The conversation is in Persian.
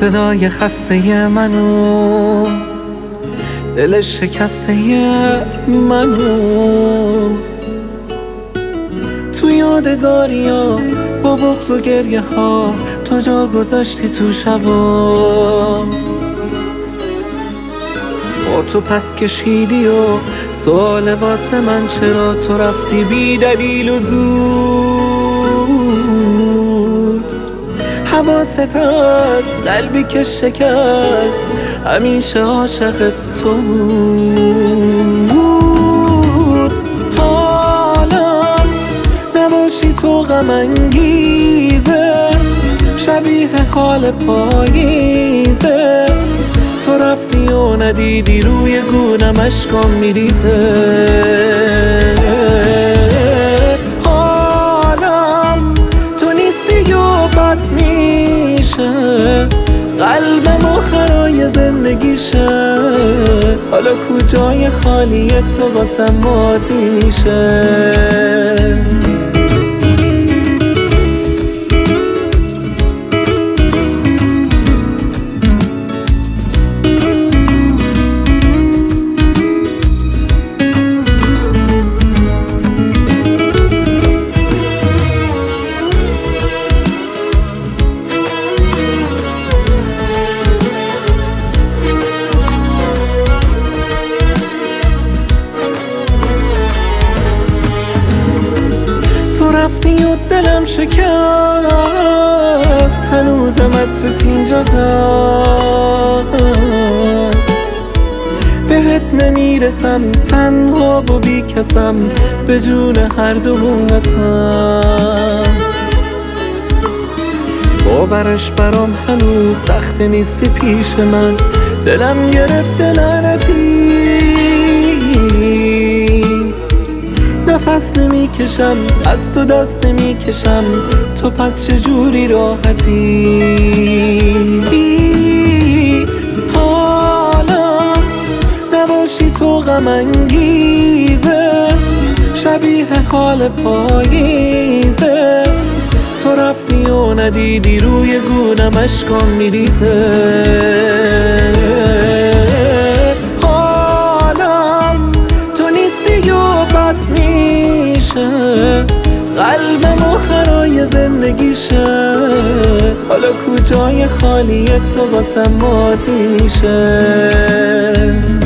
صدای خسته منو، دل شکسته منو، تو یادگاریا با بغض و گریه ها تو جا گذاشتی تو شبا. با تو پس کشیدی و سوال واسه من چرا تو رفتی بی دلیل و زود. حواست هست قلبی که شکست همیشه عاشق تو بود. حالم نباشی تو غم انگیزه، شبیه حال پاییزه. تو رفتی و ندیدی روی گونم اشکام میریزه. حالم تو نیستی و بد میشه، قلبم آخرای زندگیشه. حالا کجای خالی تو واسم عادی میشه. رفتی و دلم شکست، هنوزمت تو اینجا هست. بهت نمیرسم، تنها و بی کسم، به جون هر دومون قسم. باورش برام هنوز سخت نیستی پیش من، دلم گرفته لعنتی. نفس نمیکشم، از تو دست نمیکشم، تو پس چجوری راحتی؟ حالم نباشی تو غم انگیزه، شبیه حال پاییزه. تو رفتی و ندیدی روی گونم اشکام میریزه. قلبم آخرای زندگیشه. حالا کجای خالی تو واسم عادی میشه.